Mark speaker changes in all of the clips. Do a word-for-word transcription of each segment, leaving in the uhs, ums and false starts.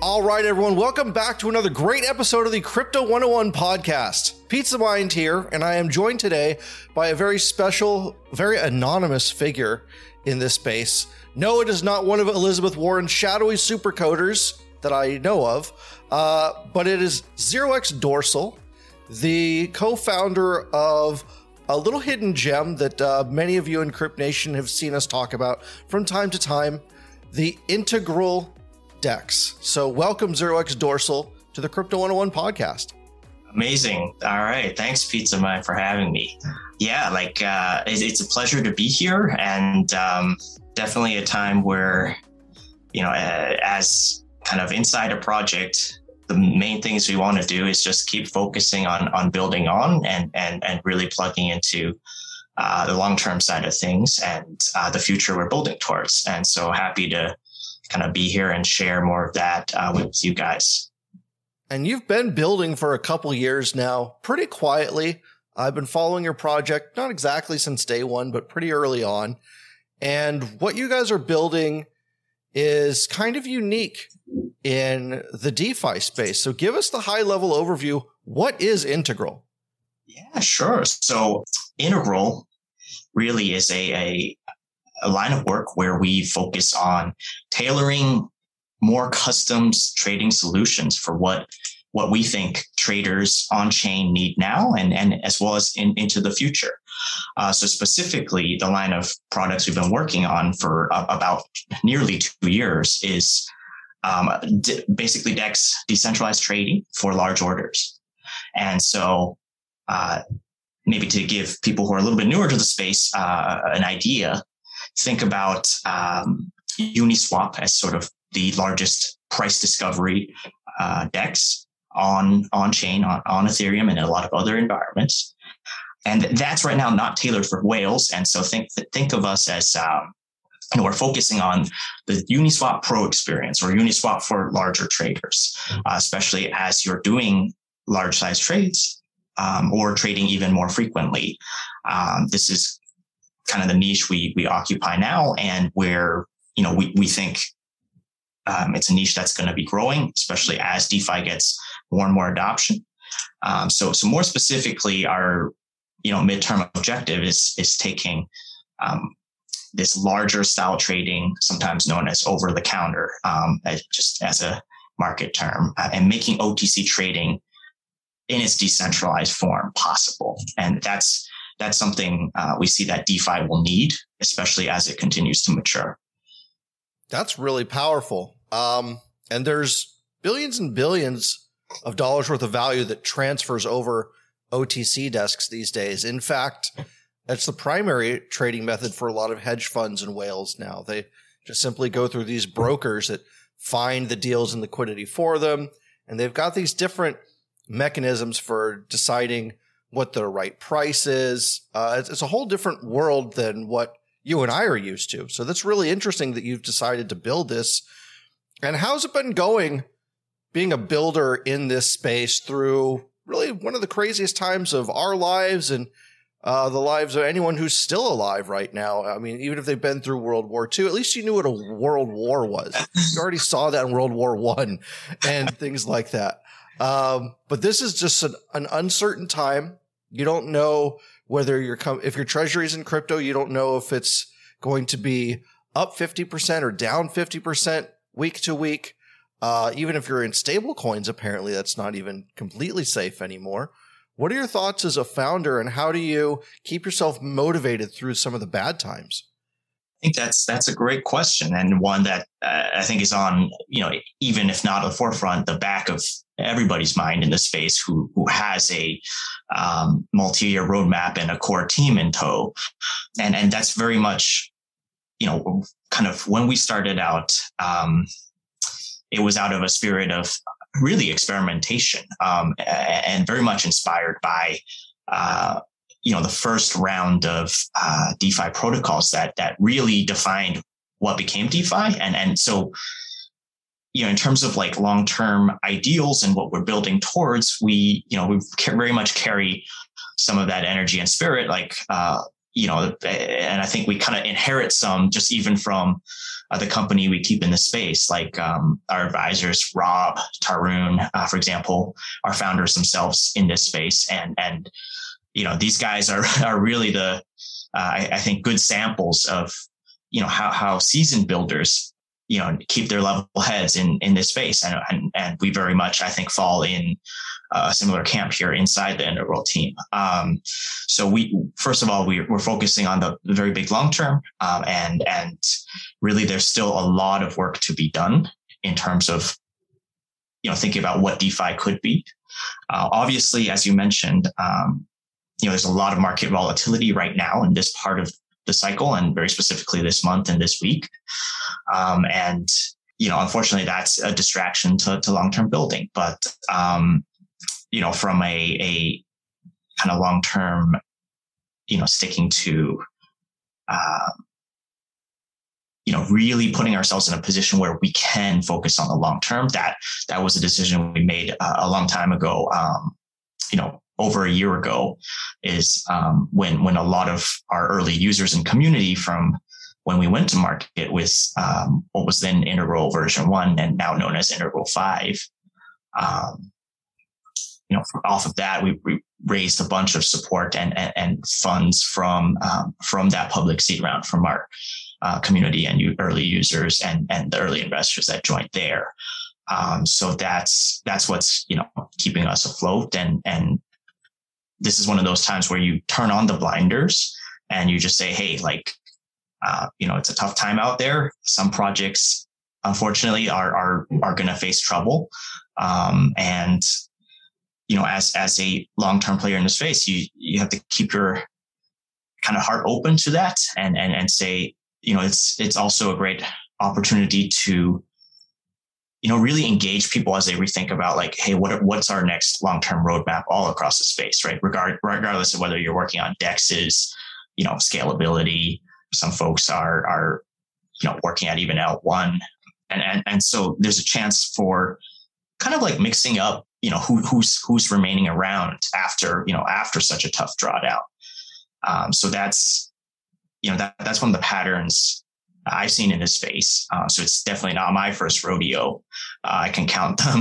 Speaker 1: All right, everyone, welcome back to another great episode of the Crypto one oh one podcast. Pizza Mind here, and I am joined today by a very special, very anonymous figure in this space. No, it is not one of Elizabeth Warren's shadowy supercoders that I know of, uh, but it is Zero X Dorsal, the co-founder of a little hidden gem that uh, many of you in Crypt Nation have seen us talk about from time to time, the Integral Dex. So welcome, Zero X Dorsal, to the Crypto one oh one podcast.
Speaker 2: Amazing. All right. Thanks, Pizza Mind, for having me. Yeah, like uh, it's, it's a pleasure to be here, and um, definitely a time where, you know, uh, as kind of inside a project, the main things we want to do is just keep focusing on on building on and and and really plugging into uh, the long-term side of things and uh, the future we're building towards. And so happy to kind of be here and share more of that uh, with you guys.
Speaker 1: And you've been building for a couple years now, pretty quietly. I've been following your project, not exactly since day one, but pretty early on. And what you guys are building is kind of unique in the DeFi space. So give us the high level overview. What is Integral?
Speaker 2: Yeah, sure. So Integral really is a, a a line of work where we focus on tailoring more custom trading solutions for what what we think traders on chain need now and, and as well as in, into the future. Uh, so specifically, the line of products we've been working on for uh, about nearly two years is um, d- basically DEX decentralized trading for large orders. And so uh, maybe to give people who are a little bit newer to the space uh, an idea, think about um, Uniswap as sort of the largest price discovery uh, DEX on on chain, on, on Ethereum, and in a lot of other environments. And that's right now not tailored for whales. And so think think of us as um, you know, we're focusing on the Uniswap Pro experience, or Uniswap for larger traders, uh, especially as you're doing large size trades um, or trading even more frequently. Um, this is kind of the niche we we occupy now, and where, you know, we we think um, it's a niche that's going to be growing, especially as DeFi gets more and more adoption. Um, so so more specifically, our you know midterm objective is is taking um, this larger style trading, sometimes known as over the counter, um, as, just as a market term, uh, and making O T C trading in its decentralized form possible. And that's That's something uh, we see that DeFi will need, especially as it continues to mature.
Speaker 1: That's really powerful. Um, and there's billions and billions of dollars worth of value that transfers over O T C desks these days. In fact, that's the primary trading method for a lot of hedge funds and whales now. They just simply go through these brokers that find the deals and liquidity for them. And they've got these different mechanisms for deciding what the right price is. Uh, it's, it's a whole different world than what you and I are used to. So that's really interesting that you've decided to build this. And how's it been going being a builder in this space through really one of the craziest times of our lives and uh, the lives of anyone who's still alive right now? I mean, even if they've been through World War Two, at least you knew what a World War was. You already saw that in World War One and things like that. Um, but this is just an, an uncertain time. You don't know whether you're com- if your treasury is in crypto, you don't know if it's going to be up fifty percent or down fifty percent week to week. Uh, even if you're in stable coins, apparently that's not even completely safe anymore. What are your thoughts as a founder, and how do you keep yourself motivated through some of the bad times?
Speaker 2: I think that's that's a great question, and one that uh, I think is on, you know, even if not at the forefront, the back of everybody's mind in the space who who has a um, multi-year roadmap and a core team in tow. And and that's very much, you know, kind of when we started out, um, it was out of a spirit of really experimentation um, and very much inspired by uh, you know, the first round of uh, DeFi protocols that that really defined what became DeFi. And and so, you know, in terms of like long-term ideals and what we're building towards, we, you know, we very much carry some of that energy and spirit. Like, uh, you know, and I think we kind of inherit some just even from uh, the company we keep in the space, like um, our advisors, Rob, Tarun, uh, for example, are founders themselves in this space. And, and, you know, these guys are, are really the, uh, I, I think, good samples of, you know, how, how seasoned builders, you know, keep their level heads in, in this space. And, and, and we very much, I think, fall in a similar camp here inside the Integral team. Um, so we, first of all, we, we're focusing on the, the very big long term, um, and and really there's still a lot of work to be done in terms of, you know, thinking about what DeFi could be. Uh, obviously, as you mentioned, um, you know, there's a lot of market volatility right now in this part of the cycle, and very specifically this month and this week. Um, and you know, unfortunately, that's a distraction to, to long-term building. But um, you know, from a, a kind of long-term, you know, sticking to, uh, you know, really putting ourselves in a position where we can focus on the long-term. That that was a decision we made uh, a long time ago. Um, you know, over a year ago, is um, when when a lot of our early users and community from when we went to market with um, what was then Integral version one and now known as Integral five. Um, You know, off of that, we, we raised a bunch of support and and, and funds from um, from that public seed round from our uh, community and early users and and the early investors that joined there. Um, so that's that's what's, you know, keeping us afloat. And and this is one of those times where you turn on the blinders and you just say, hey, like, uh, you know, it's a tough time out there. Some projects, unfortunately, are are are going to face trouble, um, and you know, as, as a long-term player in the space, you, you have to keep your kind of heart open to that and, and, and say, you know, it's, it's also a great opportunity to, you know, really engage people as they rethink about like, hey, what, what's our next long-term roadmap all across the space, right? Regard, regardless of whether you're working on D E Xs, you know, scalability, some folks are, are, you know, working at even L one. And, and, and so there's a chance for kind of like mixing up, you know, who, who's, who's remaining around after, you know, after such a tough drawdown. Um, so that's, you know, that, that's one of the patterns I've seen in this space. Uh, so it's definitely not my first rodeo. Uh, I can count them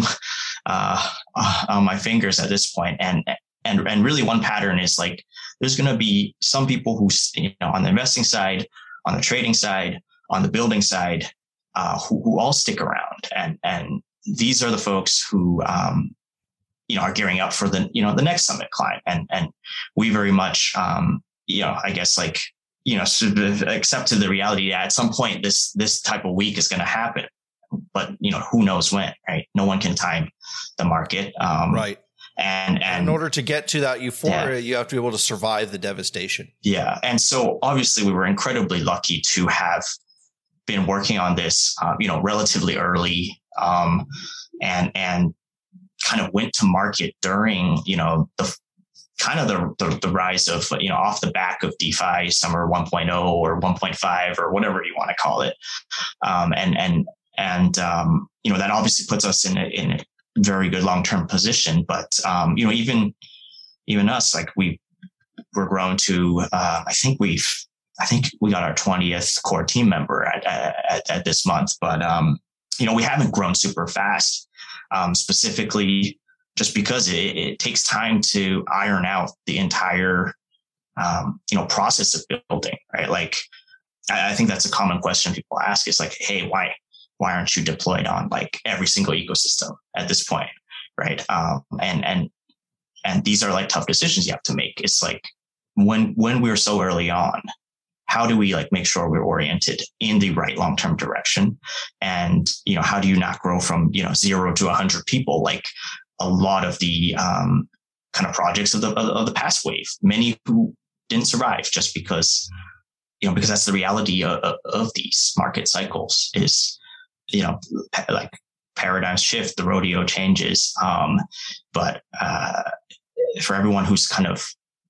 Speaker 2: uh, on my fingers at this point. And, and, and really one pattern is like, there's going to be some people who, you know, on the investing side, on the trading side, on the building side, uh, who, who all stick around. And, and these are the folks who, um, you know, are gearing up for the, you know, the next summit climb. And, and we very much, um, you know, I guess like, you know, sort of accepted the reality that at some point this, this type of week is going to happen, but you know, who knows when, right? No one can time the market. Um,
Speaker 1: right.
Speaker 2: And, and
Speaker 1: in order to get to that euphoria,
Speaker 2: yeah.
Speaker 1: you have to be able to survive the devastation.
Speaker 2: Yeah. And so obviously we were incredibly lucky to have been working on this, uh, you know, relatively early, um, and, and, kind of went to market during, you know, the kind of the, the, the rise of, you know, off the back of DeFi summer one point oh or one point five or whatever you want to call it. Um, and, and, and, um, you know, that obviously puts us in a, in a very good long-term position, but, um, you know, even, even us, like we we're grown to, uh, I think we've, I think we got our twentieth core team member at, at, at this month, but, um, you know, we haven't grown super fast. Um, specifically just because it, it takes time to iron out the entire, um, you know, process of building, right? Like, I, I think that's a common question people ask is like, hey, why, why aren't you deployed on like every single ecosystem at this point? Right. Um, and, and, and these are like tough decisions you have to make. It's like when, when we're so early on, how do we like make sure we're oriented in the right long-term direction? And, you know, how do you not grow from, you know, zero to a hundred people? Like a lot of the, um, kind of projects of the, of the past wave, many who didn't survive just because, you know, because that's the reality of, of these market cycles is, you know, like paradigms shift, the rodeo changes. Um, but, uh, for everyone who's kind of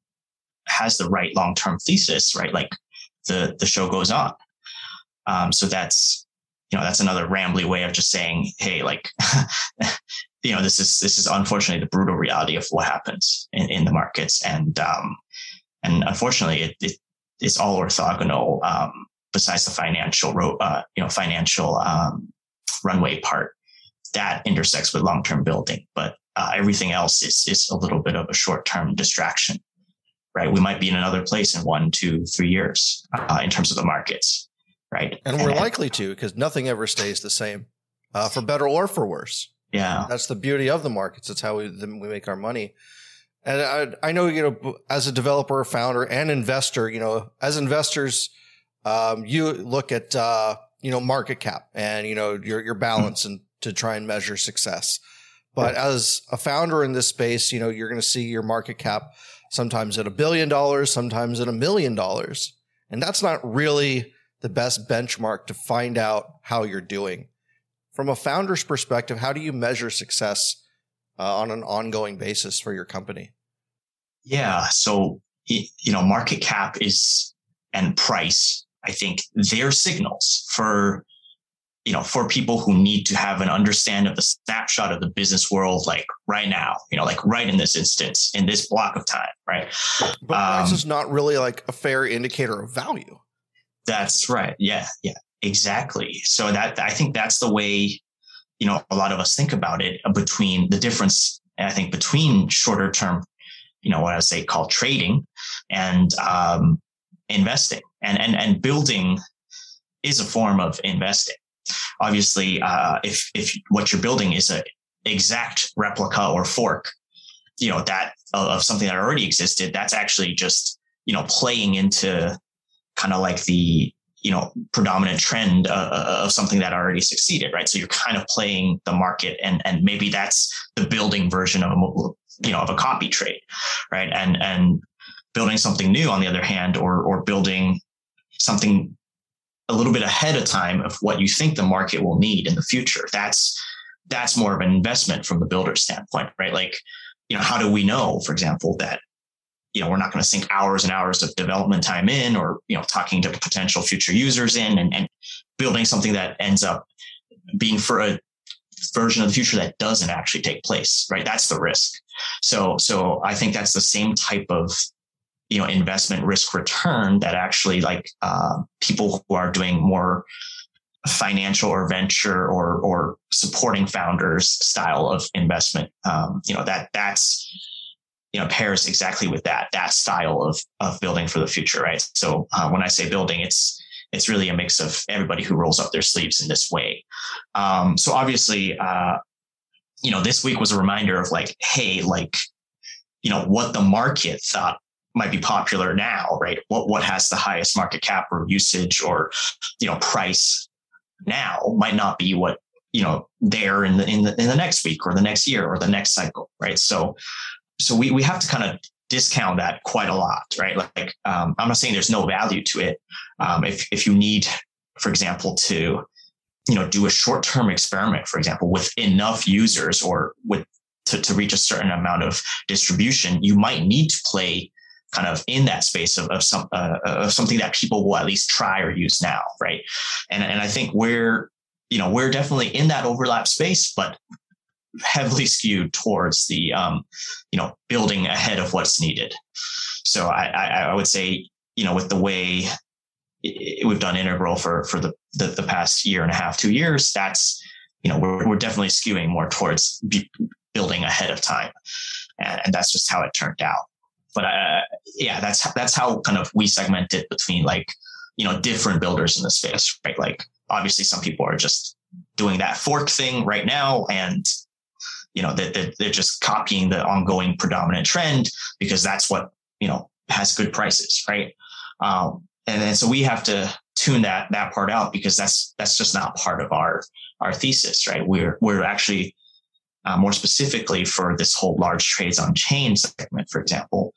Speaker 2: has the right long-term thesis, right? Like, the the show goes on. Um, so that's, you know, that's another rambly way of just saying, hey, like, you know, this is, this is unfortunately the brutal reality of what happens in, in the markets. And, um, and unfortunately it, it, it's all orthogonal. Um, besides the financial, ro- uh, you know, financial um, runway part that intersects with long-term building, but uh, everything else is is a little bit of a short-term distraction, right? We might be in another place in one, two, three years uh, in terms of the markets, right?
Speaker 1: And we're and, likely to, because nothing ever stays the same, uh, for better or for worse.
Speaker 2: Yeah,
Speaker 1: that's the beauty of the markets. It's how we we make our money. And I, I know, you know, as a developer, founder, and investor, you know, as investors, um, you look at, uh, you know, market cap and, you know, your, your balance mm-hmm. and to try and measure success. But yeah. as a founder in this space, you know, you're going to see your market cap sometimes at a billion dollars, sometimes at a million dollars. And that's not really the best benchmark to find out how you're doing. From a founder's perspective, how do you measure success Uh, on an ongoing basis for your company?
Speaker 2: Yeah. So, you know, market cap is, and price, I think they're signals for, you know, for people who need to have an understanding of the snapshot of the business world, like right now, you know, like right in this instance, in this block of time, right?
Speaker 1: But um, price is not really like a fair indicator of value.
Speaker 2: That's right. Yeah. Yeah, exactly. So that, I think that's the way, you know, a lot of us think about it, between the difference, I think, between shorter term, you know, what I say called trading and um, investing, and, and, and building is a form of investing. Obviously, uh, if, if what you're building is an exact replica or fork, you know, that of something that already existed, that's actually just, you know, playing into kind of like the, you know, predominant trend uh, of something that already succeeded, right? So you're kind of playing the market, and and maybe that's the building version of a, you know, of a copy trade, right? And and building something new, on the other hand, or or building something a little bit ahead of time of what you think the market will need in the future. That's that's more of an investment from the builder standpoint, right? Like, you know, how do we know, for example, that, you know, we're not going to sink hours and hours of development time in, or, you know, talking to potential future users in, and, and building something that ends up being for a version of the future that doesn't actually take place, right? That's the risk. So, so I think that's the same type of, you know, investment risk return that actually, like, uh, people who are doing more financial or venture or, or supporting founders style of investment, um, you know, that that's, you know, pairs exactly with that, that style of, of building for the future. Right. So uh, when I say building, it's, it's really a mix of everybody who rolls up their sleeves in this way. Um, so obviously, uh, you know, this week was a reminder of like, hey, like, you know, what the market thought might be popular now, right? What, what has the highest market cap or usage or, you know, price now might not be what, you know, there in the, in the, in the next week or the next year or the next cycle. Right. So, So we, we have to kind of discount that quite a lot, right? Like, um, I'm not saying there's no value to it. Um, if, if you need, for example, to, you know, do a short-term experiment, for example, with enough users or with to, to reach a certain amount of distribution, you might need to play kind of in that space of, of some, uh, of something that people will at least try or use now. Right. And, and I think we're, you know, we're definitely in that overlap space, but heavily skewed towards the, um, you know, building ahead of what's needed. So I, I, I would say, you know, with the way it, we've done Integral for, for the, the, the past year and a half, two years, that's, you know, we're, we're definitely skewing more towards be, building ahead of time. And, and that's just how it turned out. But uh, yeah, that's, that's how kind of we segment it between, like, you know, different builders in the space, right? Like, obviously some people are just doing that fork thing right now, and you know, that they're, they're just copying the ongoing predominant trend because that's what, you know, has good prices. Right. Um, and then, so we have to tune that, that part out, because that's, that's just not part of our, our thesis. Right. We're, we're actually uh, more specifically for this whole large trades on chain segment, for example.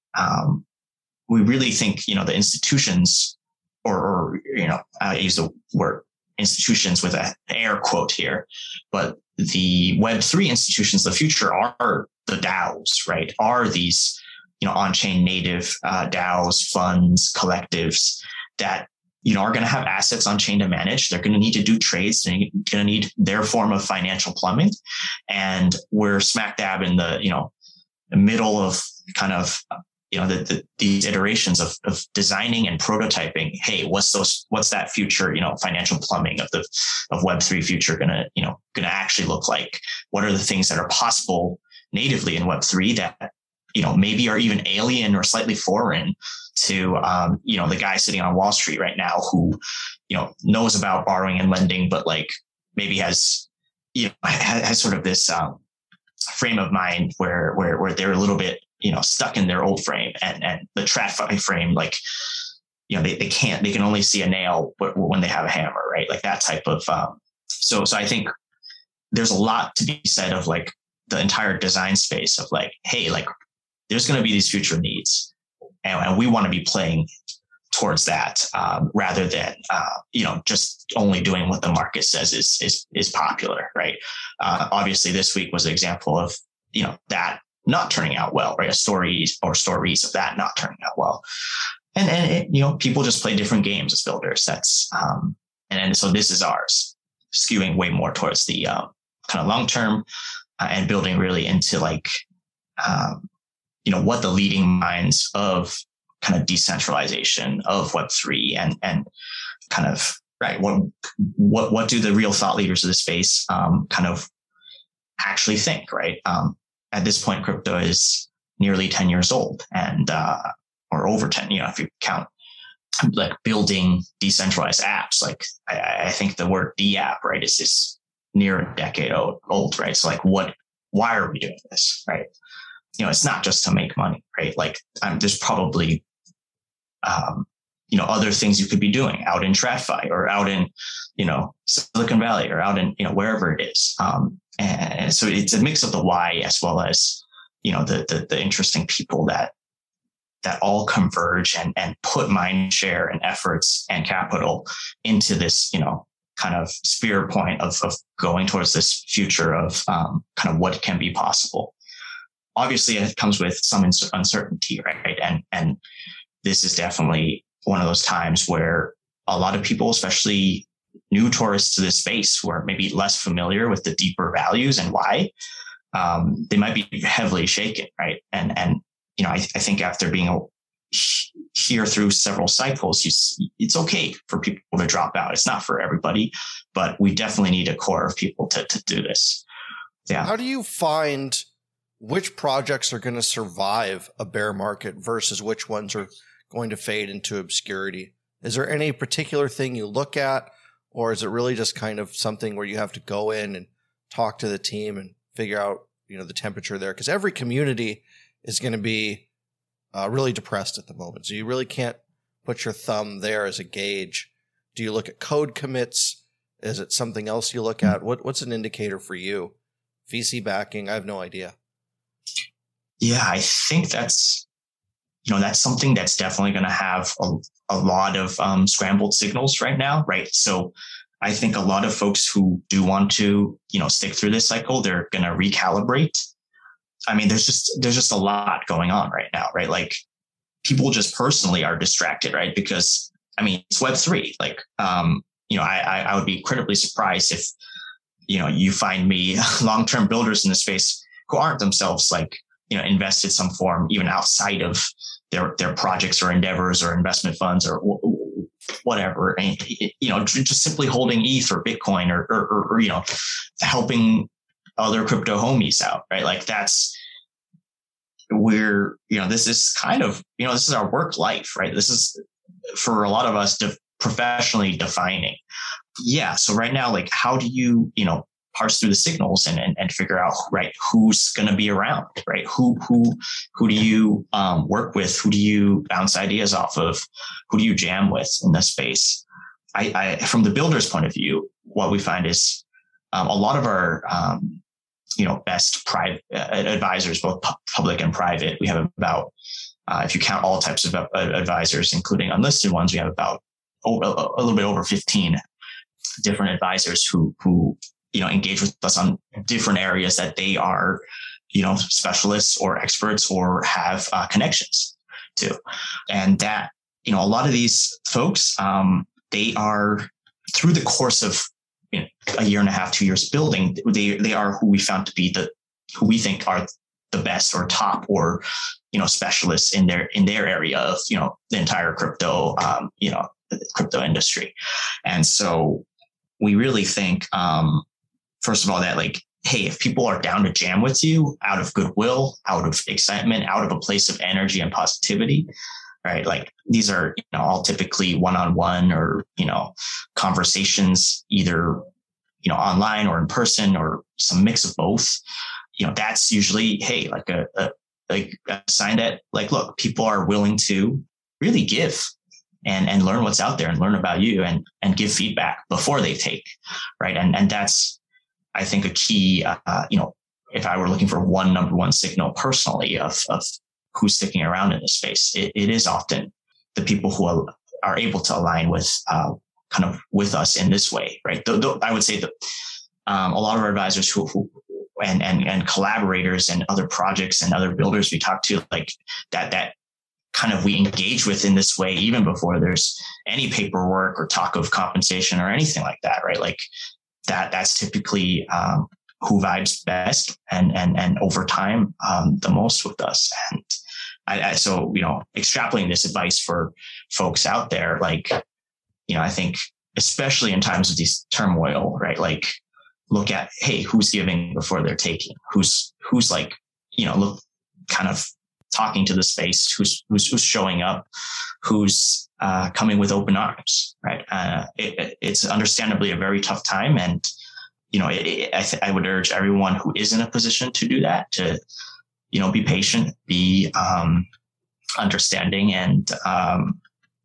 Speaker 2: Um, we really think, you know, the institutions or, or, you know, I use the word institutions with an air quote here, but the Web three institutions of the future are the DAOs, right? Are these, you know, on-chain native uh, DAOs, funds, collectives that, you know, are going to have assets on chain to manage. They're going to need to do trades. They're going to need their form of financial plumbing. And we're smack dab in the, you know, the middle of kind of you know, the, the, these iterations of, of designing and prototyping. Hey, what's those, what's that future, you know, financial plumbing of the, of Web three future going to, you know, going to actually look like? What are the things that are possible natively in Web three that, you know, maybe are even alien or slightly foreign to, um, you know, the guy sitting on Wall Street right now who, you know, knows about borrowing and lending, but like maybe has, you know, has, has sort of this, um, frame of mind where, where, where they're a little bit, you know, stuck in their old frame, and, and the TradFi frame, like, you know, they, they can't, they can only see a nail when they have a hammer, right? Like that type of, um, so, so I think there's a lot to be said of like the entire design space of like, hey, like there's going to be these future needs, and, and we want to be playing towards that, um, rather than, uh, you know, just only doing what the market says is, is, is popular, right? Uh, obviously this week was an example of, you know, that not turning out well, right? A stories or stories of that not turning out well. And, and it, you know, people just play different games as builders. That's, um, and, and so this is ours, skewing way more towards the, um, kind of long-term, uh, and building really into like, um, you know, what the leading minds of kind of decentralization of Web three and, and kind of, right. What, what, what do the real thought leaders of the space, um, kind of actually think, right? Um, at this point, crypto is nearly ten years old, and, uh, or over ten, you know, if you count like building decentralized apps, like I, I think the word D-app, right, is this near a decade old, old, right? So like what, why are we doing this, right? You know, it's not just to make money, right? Like um, there's probably, um, you know, other things you could be doing out in TradFi or out in, you know, Silicon Valley or out in, you know, wherever it is. Um, and so it's a mix of the why as well as, you know, the, the, the interesting people that, that all converge and, and put mind share and efforts and capital into this, you know, kind of spear point of, of going towards this future of, um, kind of what can be possible. Obviously it comes with some uncertainty, right? And, and this is definitely one of those times where a lot of people, especially new tourists to this space, who are maybe less familiar with the deeper values and why, um, they might be heavily shaken, right? And, and, you know, I, I think after being a, here through several cycles, you, it's okay for people to drop out. It's not for everybody, but we definitely need a core of people to, to do this. Yeah.
Speaker 1: How do you find which projects are going to survive a bear market versus which ones are going to fade into obscurity? Is there any particular thing you look at, or is it really just kind of something where you have to go in and talk to the team and figure out, you know, the temperature there? Because every community is going to be uh, really depressed at the moment. So you really can't put your thumb there as a gauge. Do you look at code commits? Is it something else you look at? What What's an indicator for you? V C backing? I have no idea.
Speaker 2: Yeah, I think that's, you know, that's something that's definitely going to have a, a lot of um, scrambled signals right now, right? So I think a lot of folks who do want to, you know, stick through this cycle, they're going to recalibrate. I mean, there's just, there's just a lot going on right now, right? Like people just personally are distracted, right? Because I mean, it's Web three. Like, um, you know, I, I would be incredibly surprised if, you know, you find me long-term builders in the space who aren't themselves like, you know, invested some form, even outside of their, their projects or endeavors or investment funds or w- whatever. And, you know, just simply holding E T H or Bitcoin or, or, or, you know, helping other crypto homies out, right? Like that's, we're, you know, this is kind of, you know, this is our work life, right? This is for a lot of us de- professionally defining. Yeah. So right now, like, how do you, you know, parse through the signals and, and, and figure out, right, who's going to be around, right? Who, who, who do you um, work with? Who do you bounce ideas off of? Who do you jam with in this space? I, I from the builder's point of view, what we find is um, a lot of our, um, you know, best private uh, advisors, both pu- public and private. We have about, uh, if you count all types of uh, advisors, including unlisted ones, we have about oh, a, a little bit over fifteen different advisors who, who, you know, engage with us on different areas that they are, you know, specialists or experts or have uh, connections to. And that, you know, a lot of these folks, um, they are through the course of, you know, a year and a half, two years building, they, they are who we found to be the, who we think are the best or top or, you know, specialists in their, in their area of, you know, the entire crypto, um, you know, the crypto industry. And so we really think, um, first of all, that like, hey, if people are down to jam with you out of goodwill, out of excitement, out of a place of energy and positivity, right? Like these are, you know, all typically one-on-one or, you know, conversations, either, you know, online or in person or some mix of both. You know, that's usually, hey, like a, a like a sign that like, look, people are willing to really give and, and learn what's out there and learn about you and, and give feedback before they take, right? And, and that's, I think, a key, uh, you know, if I were looking for one number one signal personally of, of who's sticking around in this space, it, it is often the people who are, are able to align with, uh, kind of with us in this way, right? Though, though I would say that um, a lot of our advisors who, who and, and, and collaborators and other projects and other builders we talk to, like that, that kind of we engage with in this way, even before there's any paperwork or talk of compensation or anything like that, right? Like that, that's typically um, who vibes best and, and, and over time um, the most with us. And I, I, so, you know, extrapolating this advice for folks out there, like, you know, I think especially in times of these turmoil, right? Like look at, hey, who's giving before they're taking, who's, who's like, you know, look kind of talking to the space, who's, who's, who's showing up, who's uh, coming with open arms, right? Uh, it, it's understandably a very tough time. And, you know, it, it, I, th- I would urge everyone who is in a position to do that to, you know, be patient, be um, understanding, and, um,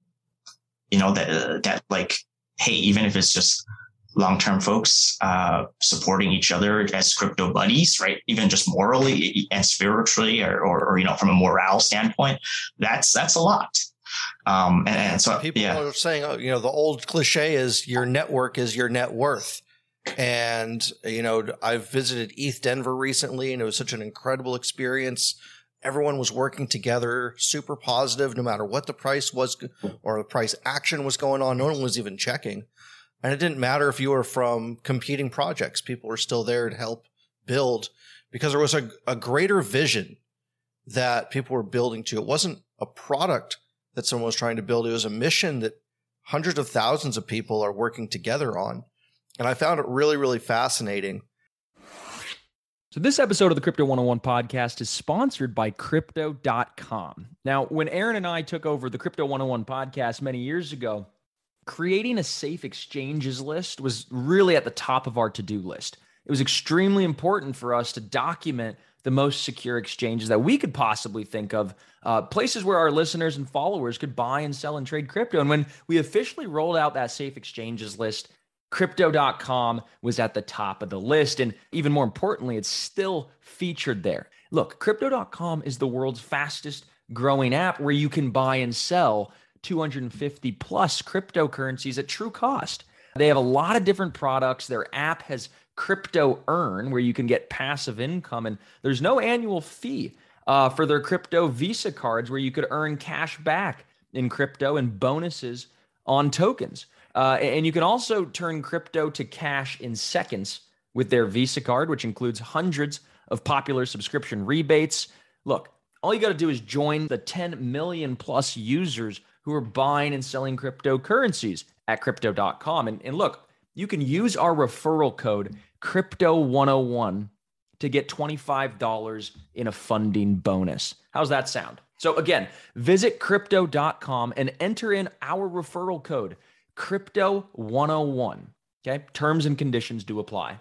Speaker 2: you know, that, that like, hey, even if it's just long-term folks uh, supporting each other as crypto buddies, right? Even just morally and spiritually, or, or, or you know, from a morale standpoint, that's that's a lot. Um, and, and so
Speaker 1: people
Speaker 2: yeah.
Speaker 1: are saying, oh, you know, the old cliche is your network is your net worth. And, you know, I've visited E T H Denver recently, and it was such an incredible experience. Everyone was working together, super positive, no matter what the price was or the price action was going on. No one was even checking. And it didn't matter if you were from competing projects. People were still there to help build because there was a, a greater vision that people were building to. It wasn't a product that someone was trying to build. It was a mission that hundreds of thousands of people are working together on. And I found it really, really fascinating.
Speaker 3: So this episode of the Crypto one oh one podcast is sponsored by Crypto dot com. Now, when Aaron and I took over the Crypto one oh one podcast many years ago, creating a safe exchanges list was really at the top of our to-do list. It was extremely important for us to document the most secure exchanges that we could possibly think of, uh, places where our listeners and followers could buy and sell and trade crypto. And when we officially rolled out that safe exchanges list, Crypto dot com was at the top of the list. And even more importantly, it's still featured there. Look, Crypto dot com is the world's fastest growing app where you can buy and sell two hundred fifty plus cryptocurrencies at true cost. They have a lot of different products. Their app has Crypto Earn, where you can get passive income, and there's no annual fee uh, for their crypto Visa cards, where you could earn cash back in crypto and bonuses on tokens. Uh, and you can also turn crypto to cash in seconds with their Visa card, which includes hundreds of popular subscription rebates. Look, all you got to do is join the ten million plus users who are buying and selling cryptocurrencies at Crypto dot com. And, and look, you can use our referral code Crypto one oh one to get twenty-five dollars in a funding bonus. How's that sound? So again, visit Crypto dot com and enter in our referral code Crypto one oh one. Okay, terms and conditions do apply.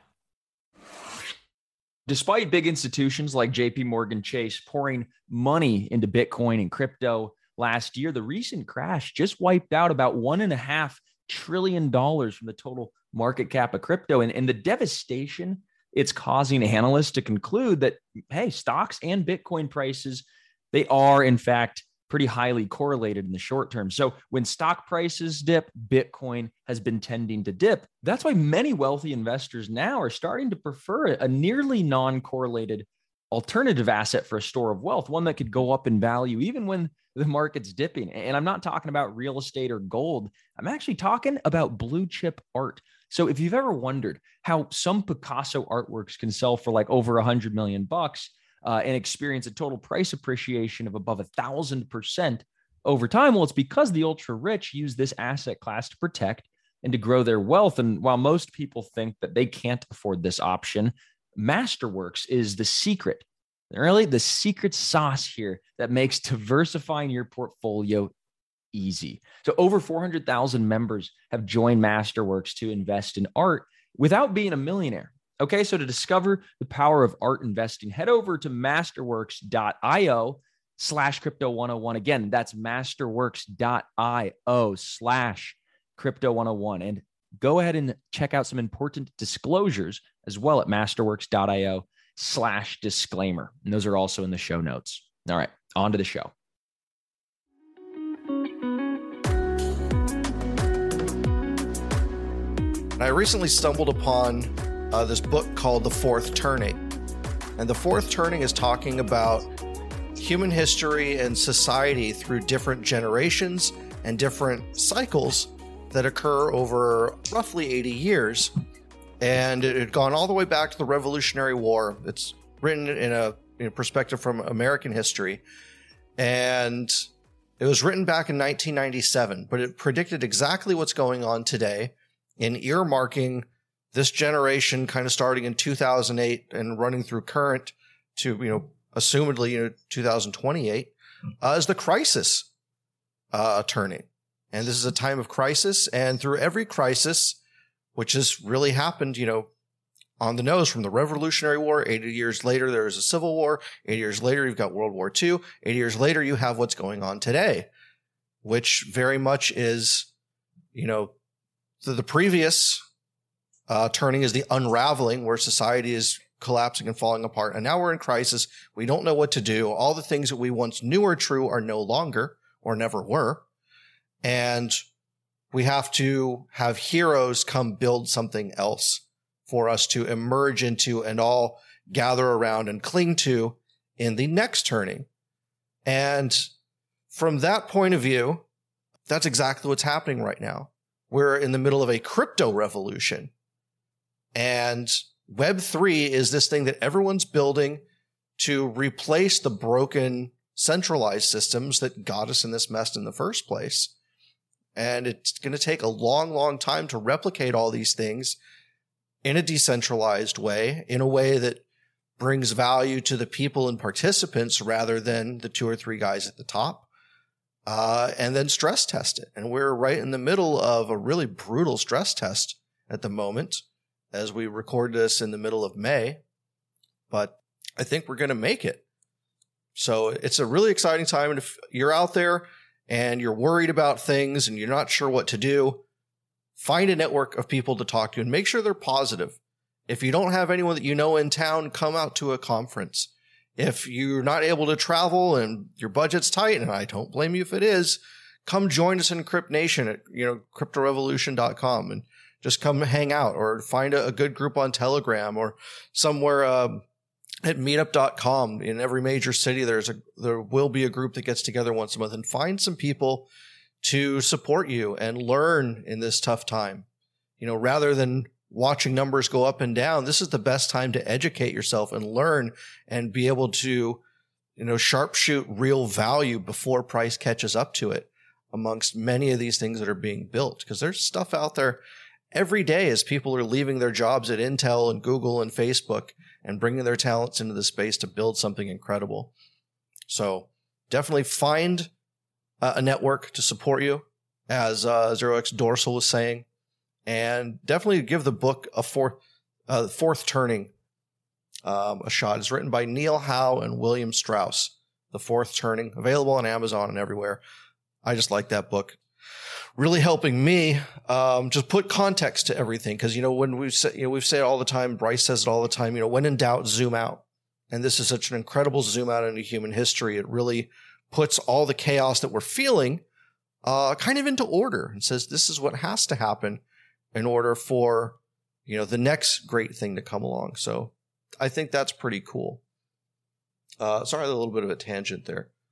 Speaker 3: Despite big institutions like J P Morgan Chase pouring money into Bitcoin and crypto last year, the recent crash just wiped out about one and a half trillion dollars from the total market cap of crypto. And, and the devastation it's causing analysts to conclude that, hey, stocks and Bitcoin prices, they are in fact pretty highly correlated in the short term. So when stock prices dip, Bitcoin has been tending to dip. That's why many wealthy investors now are starting to prefer a nearly non-correlated alternative asset for a store of wealth, one that could go up in value even when the market's dipping. And I'm not talking about real estate or gold. I'm actually talking about blue chip art. So if you've ever wondered how some Picasso artworks can sell for like over a hundred million bucks, uh, and experience a total price appreciation of above a thousand percent over time? Well, it's because the ultra rich use this asset class to protect and to grow their wealth. And while most people think that they can't afford this option, Masterworks is the secret, really the secret sauce here that makes diversifying your portfolio easy. So over four hundred thousand members have joined Masterworks to invest in art without being a millionaire. Okay, so to discover the power of art investing, head over to masterworks.io slash crypto 101. Again, that's masterworks.io slash crypto 101. And go ahead and check out some important disclosures as well at masterworks.io slash disclaimer. And those are also in the show notes. All right, on to the show.
Speaker 1: I recently stumbled upon uh, this book called The Fourth Turning. And The Fourth Turning is talking about human history and society through different generations and different cycles that occur over roughly eighty years. And it had gone all the way back to the Revolutionary War. It's written in a, in a perspective from American history. And it was written back in nineteen ninety-seven, but it predicted exactly what's going on today in earmarking this generation kind of starting in two thousand eight and running through current to, you know, assumedly, you know, two thousand twenty-eight uh, as the crisis uh, turning. And this is a time of crisis. And through every crisis, which has really happened, you know, on the nose from the Revolutionary War, eighty years later, there is a Civil War. eighty years later, you've got World War Two. eighty years later, you have what's going on today, which very much is, you know, the, the previous uh, turning is the unraveling where society is collapsing and falling apart. And now we're in crisis. We don't know what to do. All the things that we once knew are true are no longer or never were. And we have to have heroes come build something else for us to emerge into and all gather around and cling to in the next turning. And from that point of view, that's exactly what's happening right now. We're in the middle of a crypto revolution. And Web three is this thing that everyone's building to replace the broken centralized systems that got us in this mess in the first place. And it's going to take a long, long time to replicate all these things in a decentralized way, in a way that brings value to the people and participants rather than the two or three guys at the top, uh, and then stress test it. And we're right in the middle of a really brutal stress test at the moment as we record this in the middle of May. But I think we're going to make it. So it's a really exciting time. And if you're out there and you're worried about things and you're not sure what to do, find a network of people to talk to and make sure they're positive. If you don't have anyone that you know in town, come out to a conference. If you're not able to travel and your budget's tight, and I don't blame you if it is, come join us in Crypt Nation at, you know, crypto revolution dot com and just come hang out, or find a, a good group on Telegram or somewhere uh, at meetup dot com. In every major city, there's a there will be a group that gets together once a month, and find some people to support you and learn in this tough time. You know, rather than watching numbers go up and down, this is the best time to educate yourself and learn and be able to, you know, sharpshoot real value before price catches up to it amongst many of these things that are being built. Because there's stuff out there every day as people are leaving their jobs at Intel and Google and Facebook and bringing their talents into the space to build something incredible. So definitely find a network to support you, as uh, Zero X Dorsal was saying, and definitely give the book a fourth, uh, fourth turning um, a shot. It's written by Neil Howe and William Strauss. The Fourth Turning, available on Amazon and everywhere. I just like that book. Really helping me um, just put context to everything, because you know when we say, you know we've said it all the time. Bryce says it all the time. You know, when in doubt, zoom out. And this is such an incredible zoom out into human history. It really puts all the chaos that we're feeling uh, kind of into order and says this is what has to happen in order for, you know, the next great thing to come along. So I think that's pretty cool. Uh, sorry, a little bit of a tangent there.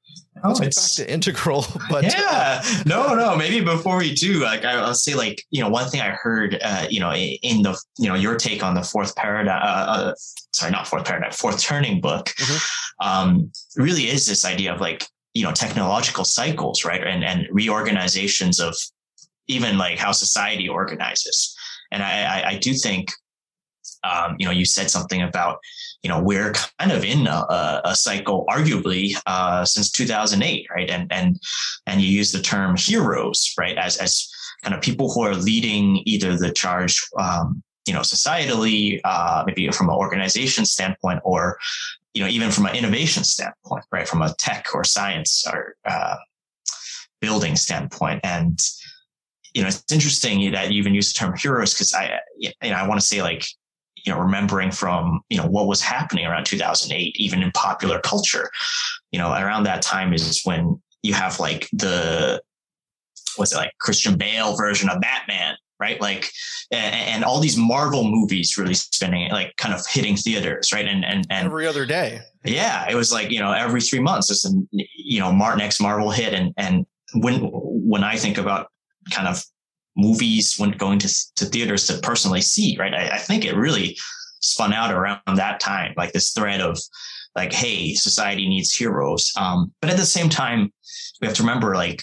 Speaker 2: Oh,
Speaker 1: Let's get
Speaker 2: it's
Speaker 1: back to Integral, but
Speaker 2: yeah, uh, no, no. Maybe before we do, like I, I'll say, like you know, one thing I heard, uh, you know, in the you know your take on the fourth paradigm, uh, uh, sorry, not fourth paradigm, fourth turning book, mm-hmm. um, really is this idea of like you know technological cycles, right, and and reorganizations of even like how society organizes, and I I, I do think, um, you know, you said something about. You know, we're kind of in a, a cycle, arguably, uh, since two thousand eight, right? And and and you use the term heroes, right, as as kind of people who are leading either the charge, um, you know, societally, uh, maybe from an organization standpoint, or you know, even from an innovation standpoint, right, from a tech or science or uh, building standpoint. And you know, it's interesting that you even use the term heroes because I, you know, I want to say like. You know, remembering from, you know, what was happening around two thousand eight, even in popular culture, you know, around that time is when you have like the, what's it like Christian Bale version of Batman, right? Like, and, and all these Marvel movies really spinning, like kind of hitting theaters, right? And, and, and
Speaker 1: every other day.
Speaker 2: Yeah. It was like, you know, every three months, it's, an, you know, Martin X Marvel hit. And, and when, when I think about kind of, movies when going to, to theaters to personally see, right? I, I think it really spun out around that time, like this thread of like, hey, society needs heroes. Um, but at the same time, we have to remember like,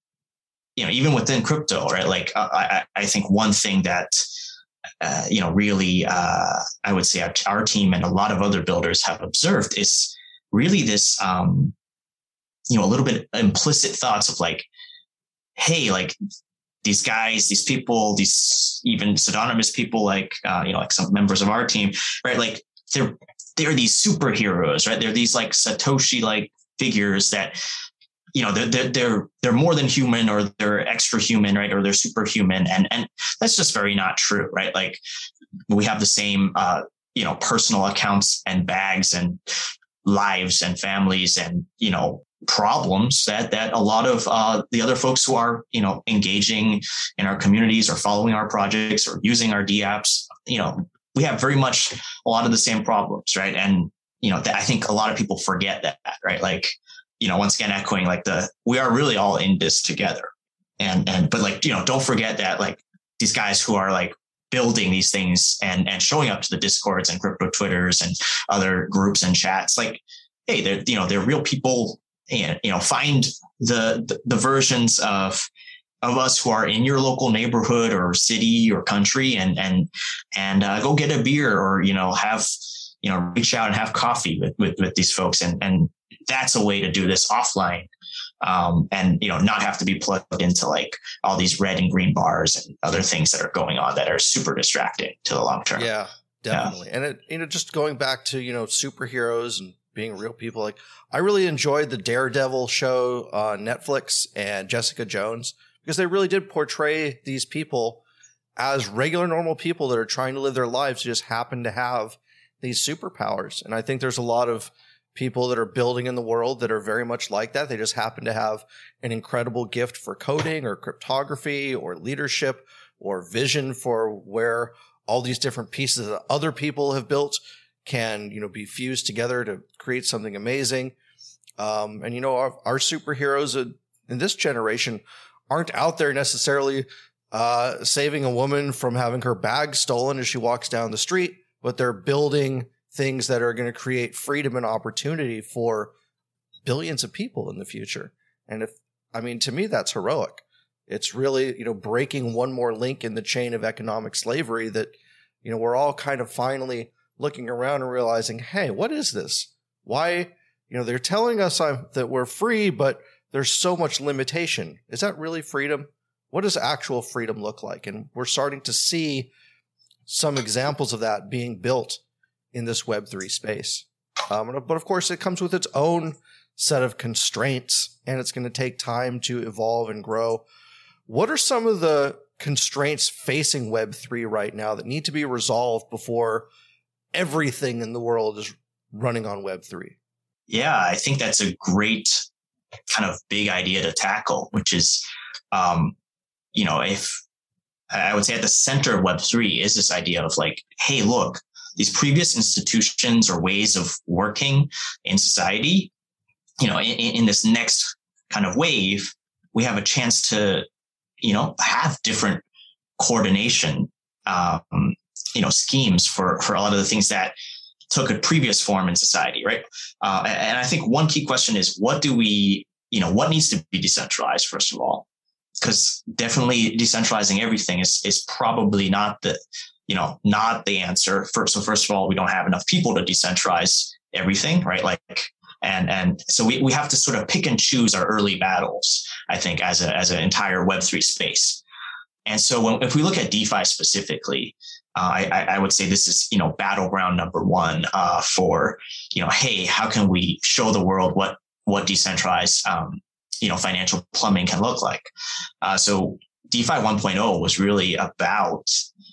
Speaker 2: you know, even within crypto, right? Like uh, I, I think one thing that, uh, you know, really, uh, I would say our, our team and a lot of other builders have observed is really this, um, you know, a little bit implicit thoughts of like, hey, like, these guys, these people, these even pseudonymous people, like, uh, you know, like some members of our team, right? Like they're, they're these superheroes, right? They're these like Satoshi like figures that, you know, they're, they're, they're, they're more than human or they're extra human, right? Or they're superhuman. And, and that's just very not true, right? Like we have the same, uh, you know, personal accounts and bags and lives and families and, you know, problems that that a lot of uh, the other folks who are, you know, engaging in our communities or following our projects or using our D apps, you know, we have very much a lot of the same problems, right? And, you know, th- I think a lot of people forget that, right? Like, you know, once again, echoing like the, we are really all in this together. And, and, but like, you know, don't forget that like these guys who are like building these things and, and showing up to the Discords and crypto Twitters and other groups and chats, like, hey, they're, you know, they're real people. And, you know, find the, the the versions of of us who are in your local neighborhood or city or country, and and and uh, go get a beer or you know have you know reach out and have coffee with with, with these folks, and and that's a way to do this offline, um, and you know not have to be plugged into like all these red and green bars and other things that are going on that are super distracting to the long term.
Speaker 1: Yeah, definitely. Yeah. And it you know just going back to you know superheroes and being real people, like I really enjoyed the Daredevil show on Netflix and Jessica Jones because they really did portray these people as regular, normal people that are trying to live their lives who just happen to have these superpowers. And I think there's a lot of people that are building in the world that are very much like that. They just happen to have an incredible gift for coding or cryptography or leadership or vision for where all these different pieces that other people have built can, you know, be fused together to create something amazing. Um, and, you know, our, our superheroes in this generation aren't out there necessarily uh, saving a woman from having her bag stolen as she walks down the street, but they're building things that are going to create freedom and opportunity for billions of people in the future. And if, I mean, to me, that's heroic. It's really, you know, breaking one more link in the chain of economic slavery that, you know, we're all kind of finally looking around and realizing, hey, what is this? Why, you know, they're telling us I'm, that we're free, but there's so much limitation. Is that really freedom? What does actual freedom look like? And we're starting to see some examples of that being built in this Web three space. Um, but of course, it comes with its own set of constraints, and it's going to take time to evolve and grow. What are some of the constraints facing Web three right now that need to be resolved before everything in the world is running on Web three?
Speaker 2: Yeah, I think that's a great kind of big idea to tackle, which is, um, you know, if I would say at the center of Web three is this idea of like, hey, look, these previous institutions or ways of working in society you know, in, in this next kind of wave, we have a chance to, you know, have different coordination, um, you know, schemes for, for a lot of the things that took a previous form in society, right? Uh, and I think one key question is, what do we, you know, what needs to be decentralized, first of all? Because definitely decentralizing everything is is probably not the, you know, not the answer. First, so first of all, we don't have enough people to decentralize everything, right? Like, and and so we, we have to sort of pick and choose our early battles, I think, as a as an entire Web three space. And so when, if we look at DeFi specifically, uh, I, I would say this is, you know, battleground number one uh, for, you know, hey, how can we show the world what what decentralized, um, you know, financial plumbing can look like? Uh, so DeFi one point oh was really about,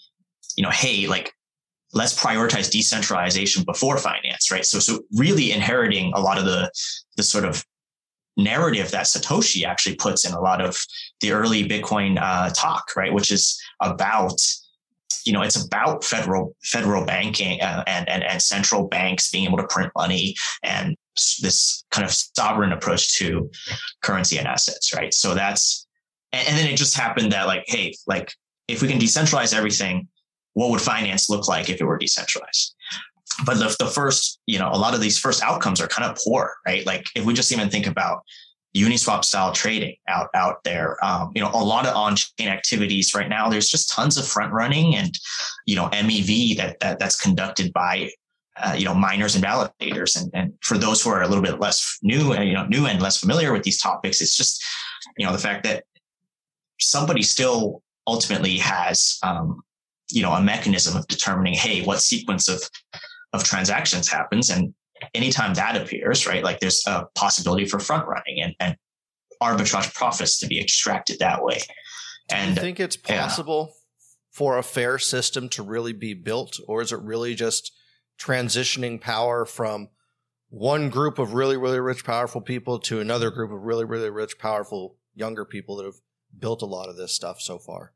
Speaker 2: you know, hey, like, let's prioritize decentralization before finance, right? So, so really inheriting a lot of the the sort of narrative that Satoshi actually puts in a lot of the early Bitcoin uh, talk, right? Which is about, you know, it's about federal federal banking uh, and, and and central banks being able to print money and this kind of sovereign approach to currency and assets, right? So that's, and, and then it just happened that like, hey, like if we can decentralize everything, what would finance look like if it were decentralized? But the, the first, you know, a lot of these first outcomes are kind of poor, right? Like if we just even think about Uniswap style trading out, out there, um, you know, a lot of on-chain activities right now, there's just tons of front running and, you know, M E V that, that that's conducted by, uh, you know, miners and validators. And, and for those who are a little bit less new, you know, new and less familiar with these topics, it's just, you know, the fact that somebody still ultimately has, um, you know, a mechanism of determining, hey, what sequence of, of transactions happens. And anytime that appears, right, like there's a possibility for front running and, and arbitrage profits to be extracted that way. And
Speaker 1: do you think it's possible yeah. for a fair system to really be built, or is it really just transitioning power from one group of really, really rich, powerful people to another group of really, really rich, powerful, younger people that have built a lot of this stuff so far?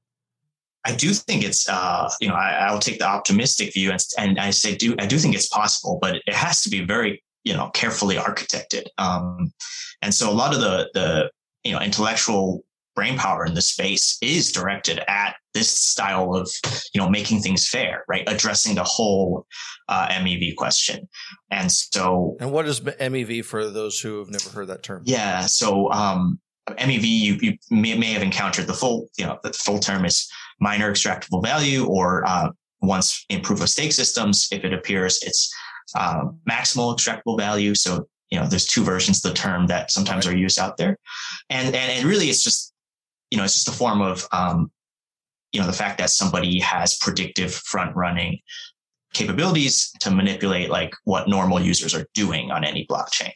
Speaker 2: I do think it's, uh, you know, I, I'll take the optimistic view and, and I say, do I do think it's possible, but it has to be very, you know, carefully architected. Um, and so a lot of the, the, you know, intellectual brainpower in the space is directed at this style of, you know, making things fair, right? Addressing the whole uh, M E V question. And so.
Speaker 1: And what is M E V for those who have never heard that term?
Speaker 2: Yeah. So um, M E V, you, you may, may have encountered the full, you know, the full term is minor extractable value, or uh, once in proof of stake systems, if it appears, it's uh, maximal extractable value. So, you know, there's two versions of the term that sometimes right. are used out there. And, and, and really it's just, you know, it's just a form of, um, you know, the fact that somebody has predictive front running capabilities to manipulate like what normal users are doing on any blockchain.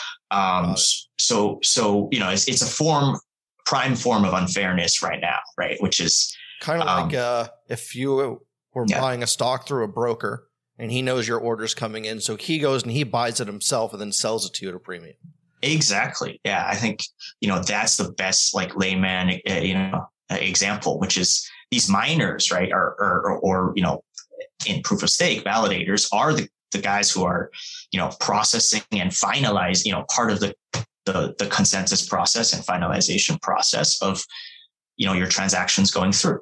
Speaker 2: Um, so, so, you know, it's, it's a form, prime form of unfairness right now, right? Which is,
Speaker 1: kind of um, like uh, if you were
Speaker 2: yeah.
Speaker 1: buying a stock through a broker and he knows your order's coming in. So he goes and he buys it himself and then sells it to you at a premium.
Speaker 2: Exactly. Yeah. I think, you know, that's the best like layman, uh, you know, uh, example, which is these miners, right? Or, or, or, you know, in proof of stake validators are the, the guys who are, you know, processing and finalize, you know, part of the, the, the consensus process and finalization process of, you know, your transactions going through.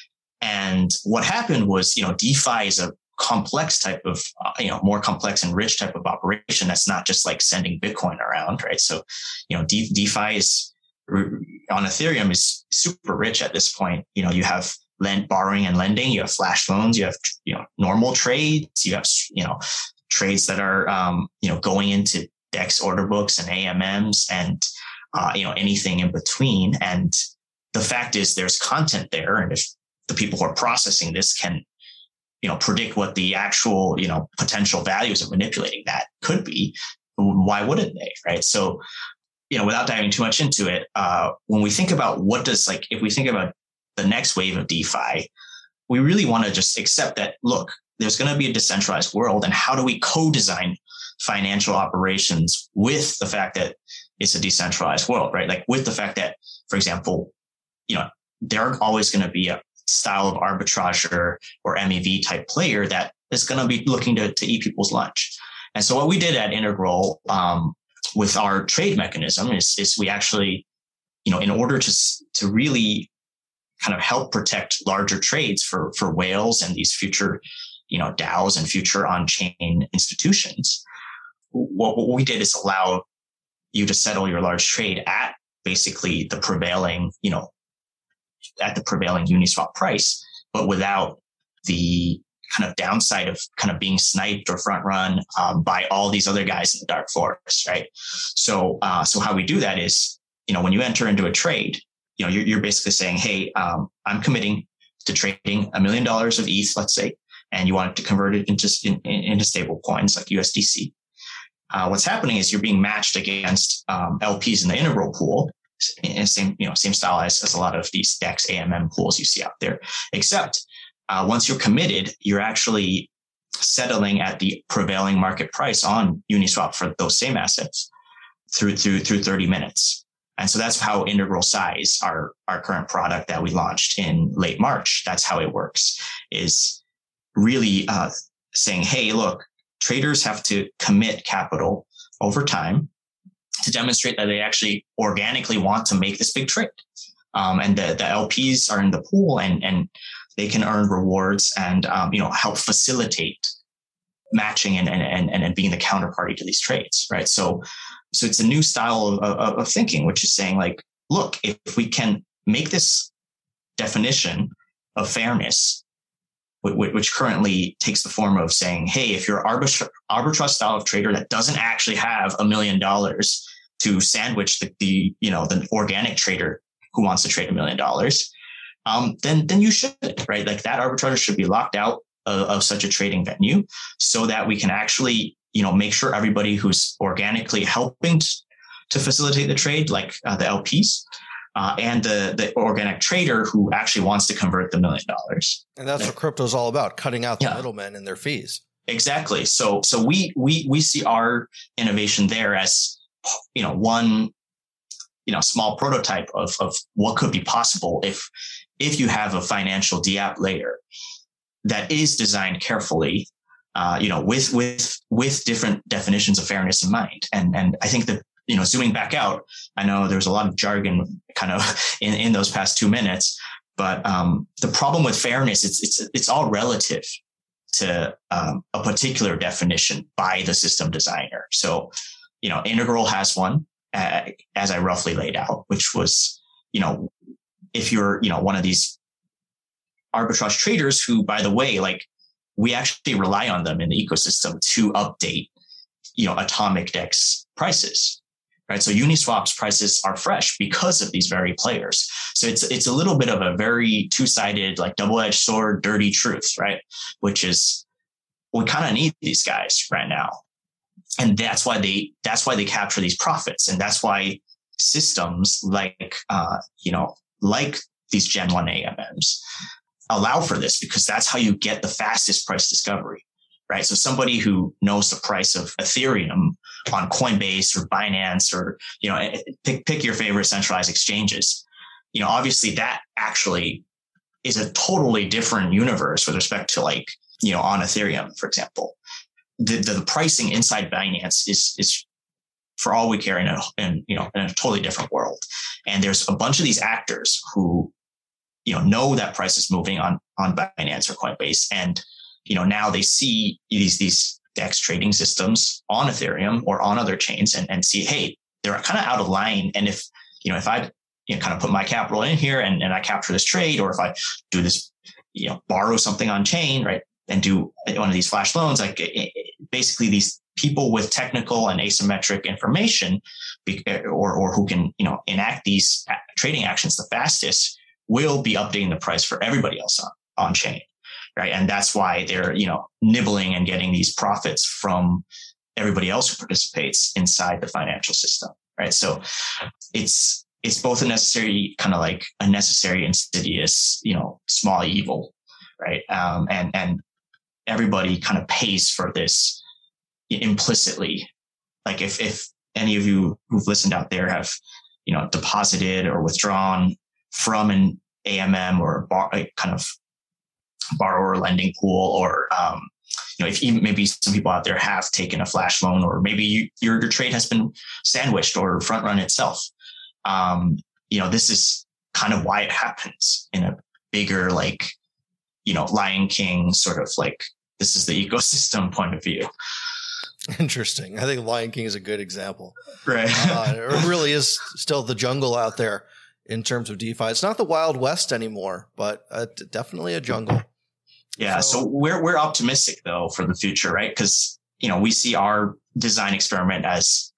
Speaker 2: And what happened was, you know, DeFi is a complex type of, uh, you know, more complex and rich type of operation. That's not just like sending Bitcoin around, right? So, you know, De- DeFi is on Ethereum is super rich at this point. You know, you have lend borrowing and lending, you have flash loans, you have, you know, normal trades, you have, you know, trades that are, um, you know, going into DEX order books and A M Ms and, uh, you know, anything in between. And the fact is there's content there. And if the people who are processing this can, you know, predict what the actual, you know, potential values of manipulating that could be, why wouldn't they? Right. So, you know, without diving too much into it, uh, when we think about what does like, if we think about the next wave of DeFi, we really want to just accept that, look, there's going to be a decentralized world. And how do we co-design financial operations with the fact that it's a decentralized world, right? Like with the fact that, for example, you know, there are always going to be a style of arbitrage or, or M E V type player that is going to be looking to, to eat people's lunch. And so what we did at Integral, um, with our trade mechanism is, is we actually, you know, in order to, to really kind of help protect larger trades for, for whales and these future, you know, DAOs and future on-chain institutions, what, what we did is allow you to settle your large trade at basically the prevailing, you know, at the prevailing Uniswap price, but without the kind of downside of kind of being sniped or front run um, by all these other guys in the dark forest, right? So, uh, so how we do that is, you know, when you enter into a trade, you know, you're, you're basically saying, hey, um, I'm committing to trading a million dollars of E T H, let's say, and you want to convert it into in, into stable coins like U S D C. Uh, what's happening is you're being matched against um, L Ps in the integral pool, in the same, you know, same style as, as a lot of these DEX A M M pools you see out there, except Uh, once you're committed, you're actually settling at the prevailing market price on Uniswap for those same assets through through through thirty minutes. And so that's how Integral Size, our our current product that we launched in late March, that's how it works, is really uh, saying, hey, look, traders have to commit capital over time to demonstrate that they actually organically want to make this big trade. Um, and the, the L Ps are in the pool and and they can earn rewards and, um, you know, help facilitate matching and, and, and, and being the counterparty to these trades, right? So, so it's a new style of, of, of thinking, which is saying like, look, if, if we can make this definition of fairness, which, which currently takes the form of saying, hey, if you're arbitra- arbitrage style of trader that doesn't actually have a million dollars to sandwich the, the, you know, the organic trader who wants to trade a million dollars, Um, then, then you should, right? Like that arbitrator should be locked out of, of such a trading venue so that we can actually, you know, make sure everybody who's organically helping t- to facilitate the trade, like uh, the L Ps, uh, and the, the organic trader who actually wants to convert the million dollars.
Speaker 1: And that's what crypto is all about, cutting out the
Speaker 2: yeah.
Speaker 1: middlemen and their fees.
Speaker 2: Exactly. So, so we, we, we see our innovation there as, you know, one, you know, small prototype of, of what could be possible if, if you have a financial DApp layer that is designed carefully, uh, you know, with, with, with different definitions of fairness in mind. And, and I think that, you know, zooming back out, I know there's a lot of jargon kind of in, in those past two minutes, but, um, the problem with fairness, it's, it's, it's all relative to, um, a particular definition by the system designer. So, you know, Integral has one, uh, as I roughly laid out, which was, you know, if you're, you know, one of these arbitrage traders who, by the way, like we actually rely on them in the ecosystem to update, you know, atomic DEX prices, right? So Uniswap's prices are fresh because of these very players. So it's, it's a little bit of a very two-sided, like double-edged sword, dirty truth, right? Which is, we kind of need these guys right now. And that's why they, that's why they capture these profits. And that's why systems like, uh, you know, like these Gen one A M Ms allow for this, because that's how you get the fastest price discovery, right? So somebody who knows the price of Ethereum on Coinbase or Binance or, you know, pick, pick your favorite centralized exchanges, you know, obviously that actually is a totally different universe with respect to like, you know, on Ethereum, for example, the, the pricing inside Binance is, is, for all we care, in a, in, you know, in a totally different world. And there's a bunch of these actors who, you know, know that price is moving on, on Binance or Coinbase. And, you know, now they see these, these DEX trading systems on Ethereum or on other chains and, and see, hey, they're kind of out of line. And if, you know, if I, you know, kind of put my capital in here and, and I capture this trade, or if I do this, you know, borrow something on chain, right, and do one of these flash loans, like it, it, basically these people with technical and asymmetric information, or or who can, you know, enact these trading actions the fastest, will be updating the price for everybody else on, on chain, right? And that's why they're, you know, nibbling and getting these profits from everybody else who participates inside the financial system, right? So it's it's both a necessary, kind of like a necessary insidious, you know, small evil, right? Um, and and everybody kind of pays for this implicitly. Like if if any of you who've listened out there have, you know, deposited or withdrawn from an A M M or bar, kind of borrower lending pool, or um, you know, if even maybe some people out there have taken a flash loan, or maybe you, your, your trade has been sandwiched or front run itself. Um, you know, this is kind of why it happens in a bigger, like, you know, Lion King sort of like, this is the ecosystem point of view.
Speaker 1: Interesting. I think Lion King is a good example.
Speaker 2: Right.
Speaker 1: uh, it really is still the jungle out there in terms of DeFi. It's not the Wild West anymore, but uh, definitely a jungle.
Speaker 2: Yeah. So, so we're, we're optimistic though for the future, right? Because, you know, we see our design experiment as,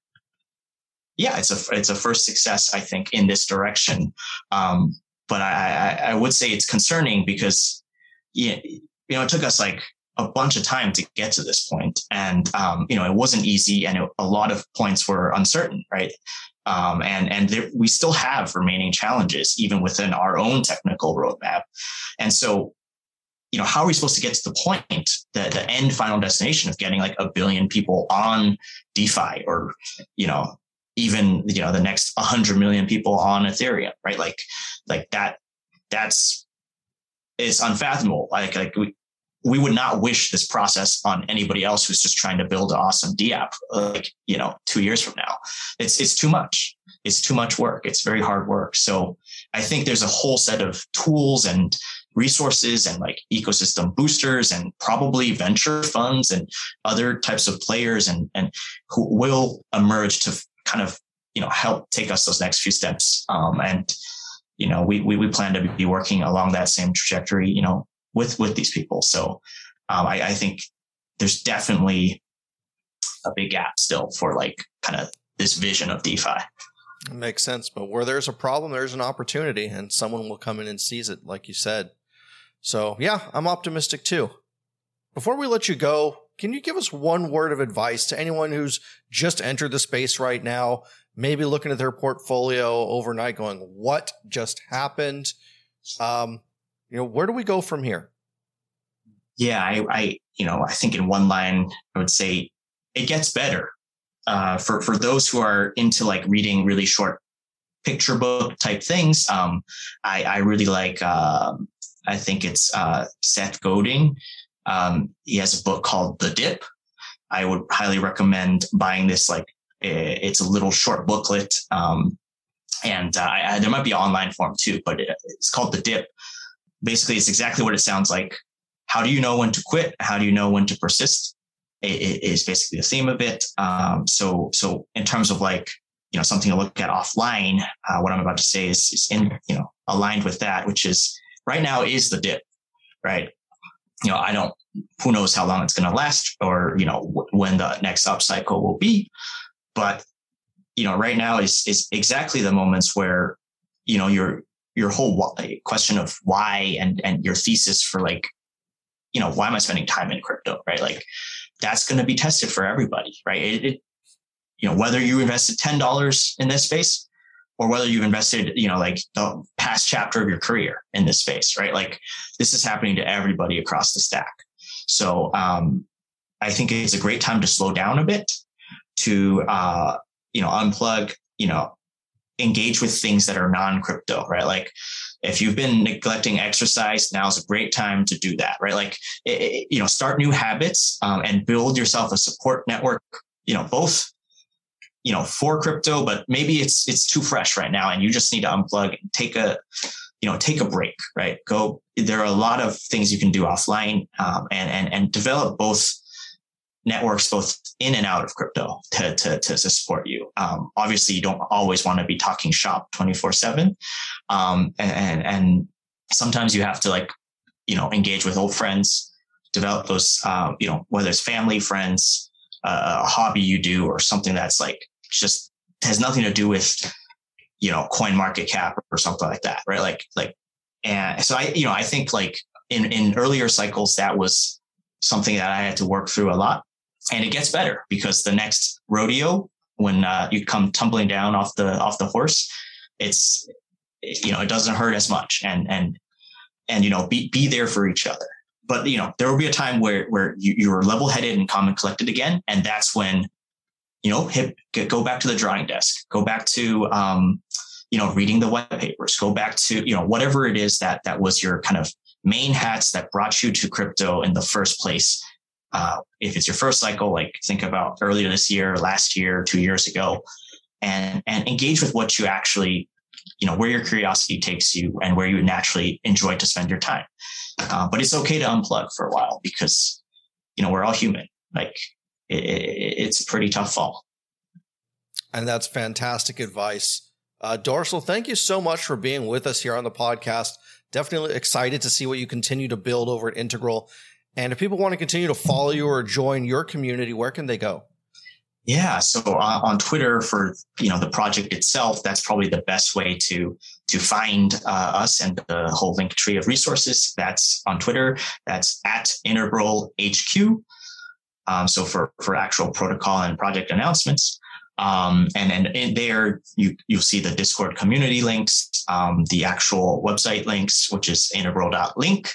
Speaker 2: yeah, it's a, it's a first success, I think, in this direction. Um, but I, I, I would say it's concerning because, yeah, you know, it took us like a bunch of time to get to this point. And, um, you know, it wasn't easy, and it, a lot of points were uncertain, right? Um, and, and there, we still have remaining challenges, even within our own technical roadmap. And so, you know, how are we supposed to get to the point, the, the end final destination of getting like a billion people on DeFi, or, you know, even, you know, the next one hundred million people on Ethereum, right? Like, like that, that's, it's unfathomable. Like, like we, we would not wish this process on anybody else who's just trying to build an awesome D app, like, you know, two years from now. It's, it's too much. It's too much work. It's very hard work. So I think there's a whole set of tools and resources and like ecosystem boosters and probably venture funds and other types of players and, and who will emerge to kind of, you know, help take us those next few steps. Um, and, you know, we, we, we plan to be working along that same trajectory, you know, with, with these people. So, um, I, I think there's definitely a big gap still for like kind of this vision of DeFi.
Speaker 1: It makes sense. But where there's a problem, there's an opportunity, and someone will come in and seize it, like you said. So yeah, I'm optimistic too. Before we let you go, can you give us one word of advice to anyone who's just entered the space right now, maybe looking at their portfolio overnight going, what just happened? Um, you know, where do we go from here?
Speaker 2: Yeah, I, I, you know, I think in one line, I would say it gets better. Uh, for, for those who are into like reading really short picture book type things. Um, I, I really like, um, I think it's, uh, Seth Godin. Um, he has a book called The Dip. I would highly recommend buying this. Like, it's a little short booklet. Um, and, uh, I, there might be an online form too, but it, it's called The Dip. Basically, it's exactly what it sounds like. How do you know when to quit? How do you know when to persist? It is basically the theme of it. Um, so, so in terms of like, you know, something to look at offline, uh, what I'm about to say is, is in, you know, aligned with that, which is right now is the dip, right? You know, I don't, who knows how long it's going to last, or, you know, w- when the next up cycle will be. But, you know, right now is, is exactly the moments where, you know, your, your whole question of why and, and your thesis for like, you know, why am I spending time in crypto, right? Like, that's going to be tested for everybody, right? It, it, you know, whether you invested ten dollars in this space or whether you've invested, you know, like the past chapter of your career in this space, right? Like, this is happening to everybody across the stack. So, um, I think it's a great time to slow down a bit, to, uh, you know, unplug, you know, engage with things that are non-crypto, right? Like, if you've been neglecting exercise, now's a great time to do that, right? Like, it, you know, start new habits, um, and build yourself a support network, you know, both, you know, for crypto, but maybe it's, it's too fresh right now and you just need to unplug and take a, you know, take a break, right? Go, there are a lot of things you can do offline, um, and, and, and develop both networks, both in and out of crypto to, to, to support you. Um, obviously you don't always want to be talking shop twenty-four seven. Um, and, and sometimes you have to like, you know, engage with old friends, develop those, um, you know, whether it's family, friends, uh, a hobby you do, or something that's like, just has nothing to do with, you know, coin market cap or something like that. Right. Like, like, and so I, you know, I think like in, in earlier cycles, that was something that I had to work through a lot. And it gets better because the next rodeo, when uh, you come tumbling down off the off the horse, it's, you know, it doesn't hurt as much, and and and you know, be be there for each other. But you know, there will be a time where where you, you're level headed and calm and collected again, and that's when, you know, hit, go back to the drawing desk, go back to um, you know, reading the white papers, go back to, you know, whatever it is that that was your kind of main hats that brought you to crypto in the first place. Uh, if it's your first cycle, like think about earlier this year, last year, two years ago, and, and engage with what you actually, you know, where your curiosity takes you and where you naturally enjoy to spend your time. Uh, but it's okay to unplug for a while because, you know, we're all human. Like it, it, it's a pretty tough fall.
Speaker 1: And that's fantastic advice. Uh, Dorsal, thank you so much for being with us here on the podcast. Definitely excited to see what you continue to build over at Integral. And if people want to continue to follow you or join your community, where can they go?
Speaker 2: Yeah. So uh, on Twitter for, you know, the project itself, that's probably the best way to, to find uh, us and the whole link tree of resources. That's on Twitter. That's at Integral H Q. Um, so for, for actual protocol and project announcements. Um, and then in there, you, you'll see the Discord community links, um, the actual website links, which is integral dot link.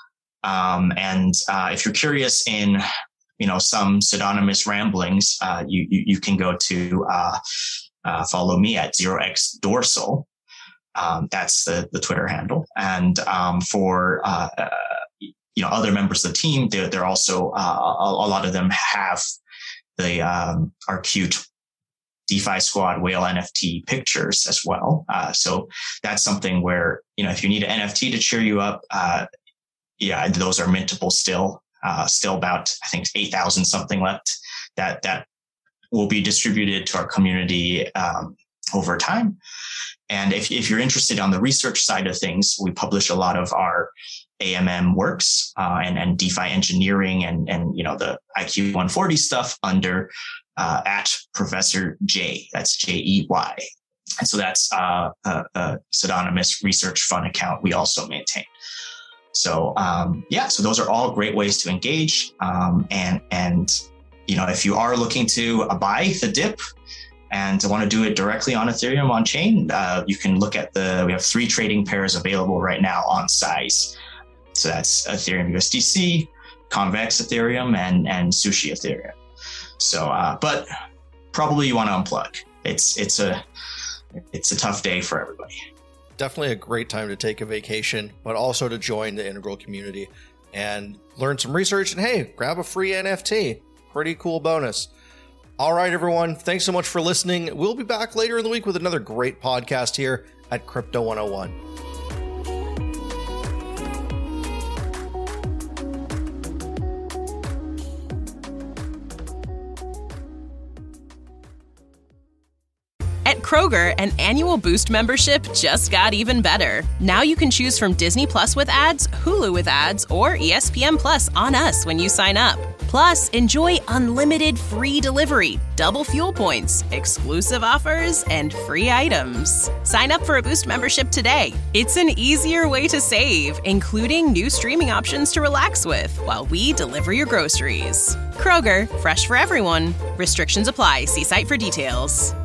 Speaker 2: Um, and, uh, if you're curious in, you know, some pseudonymous ramblings, uh, you, you, you can go to, uh, uh, follow me at zero x dorsal. Um, that's the, the Twitter handle. And, um, for, uh, uh, you know, other members of the team, they're, they're also, uh, a, a lot of them have the, um, our cute DeFi Squad whale N F T pictures as well. Uh, so that's something where, you know, if you need an N F T to cheer you up, uh, yeah, those are mintable still, uh, still about, I think eight thousand something left that, that will be distributed to our community, um, over time. And if, if you're interested on the research side of things, we publish a lot of our A M M works, uh, and, and DeFi engineering and, and, you know, the I Q one forty stuff under, Uh, at Professor J. That's J E Y. And so that's uh, a, a pseudonymous research fund account we also maintain. So um, yeah, so those are all great ways to engage. Um, and, and, you know, if you are looking to uh, buy the dip and want to do it directly on Ethereum on chain, uh, you can look at the, we have three trading pairs available right now on Size. So that's Ethereum U S D C, Convex Ethereum, and, and Sushi Ethereum. So, uh, but probably you want to unplug. It's, it's a, it's a tough day for everybody.
Speaker 1: Definitely a great time to take a vacation, but also to join the Integral community and learn some research and hey, grab a free N F T. Pretty cool bonus. All right, everyone. Thanks so much for listening. We'll be back later in the week with another great podcast here at Crypto one oh one.
Speaker 4: At Kroger, an annual Boost membership just got even better. Now you can choose from Disney Plus with ads, Hulu with ads, or E S P N Plus on us when you sign up. Plus, enjoy unlimited free delivery, double fuel points, exclusive offers, and free items. Sign up for a Boost membership today. It's an easier way to save, including new streaming options to relax with while we deliver your groceries. Kroger, fresh for everyone. Restrictions apply. See site for details.